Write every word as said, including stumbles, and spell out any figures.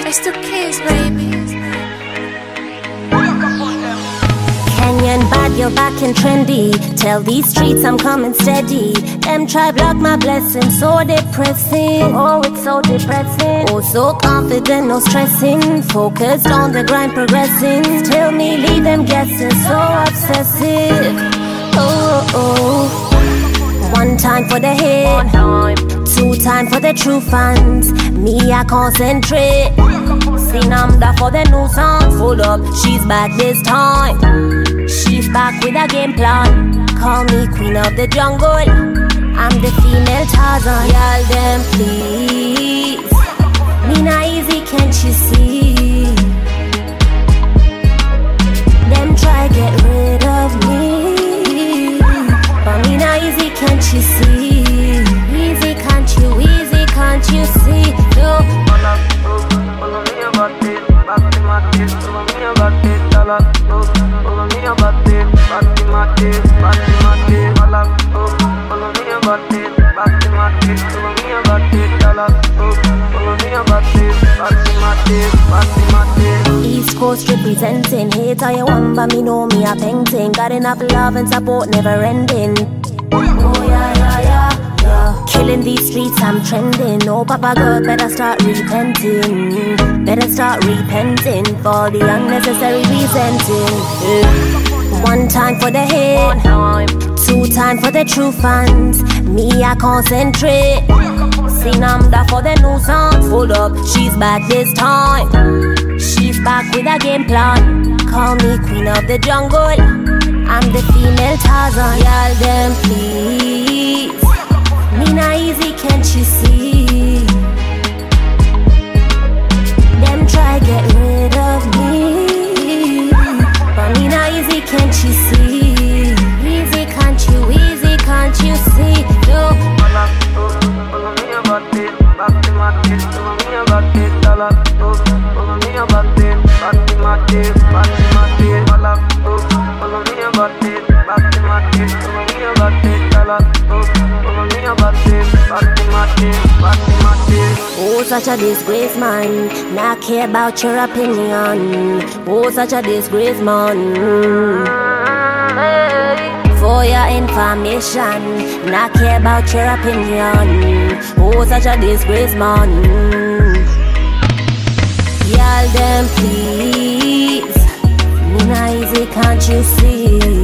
It's the kids, baby. Kenyan bad, you're back and trendy. Tell these streets I'm coming steady. Them try block my blessings, so depressing. Oh, it's so depressing. Oh, so confident, no stressing. Focused on the grind, progressing. Tell me, leave them guessing, so obsessive. Oh, oh, oh. One time for the hit, two time for the true fans. Me, I concentrate. See, I'm there for the new song. Full up, she's back this time. She's back with a game plan. Call me queen of the jungle. I'm the female Tarzan. Y'all them please. Me not easy, can't you see? Them try get rid of me, but me not easy, can't you see? Easy, can't you? Easy, can't you see? No. Follow me about it, back to my kids. Follow me about it, dollar. Follow me about it, back to my kids, back to my kids, dollar. Follow me about it, back to my kids. Follow me about it, dollar. Follow me about it, back to my kids, back to my kids. East Coast representing. Hate how you want, but me know me a painting. Got enough love and support, never ending. Oh yeah, yeah, yeah, yeah. Killing these streets, I'm trending. Oh, Papa God, better start repenting. Better start repenting for the unnecessary resenting. Yeah. One time for the hit, two time for the true fans. Me, I concentrate. See, I'm there for the new song. Full up, she's back this time. She's back with a game plan. Call me queen of the jungle. I'm the female Tarzan. Y'all them please. Me not easy, can't you see? Them try get rid of me, but me not easy, can't you see? Easy, can't you? Easy, can't you see? No. Follow me about it, back to my kids. Follow me about it, dollar. Follow me about it, back to my kids, back to my kids, dollar. Follow me about it, back to my kids. Follow me about it, dollar. Follow me about it, back to my kids, back to my kids. Oh, such a disgrace, man. Not care about your opinion. Oh, such a disgrace, man. For your information, not care about your opinion. Oh, such a disgrace, man. Y'all them please. Me not easy, can't you see?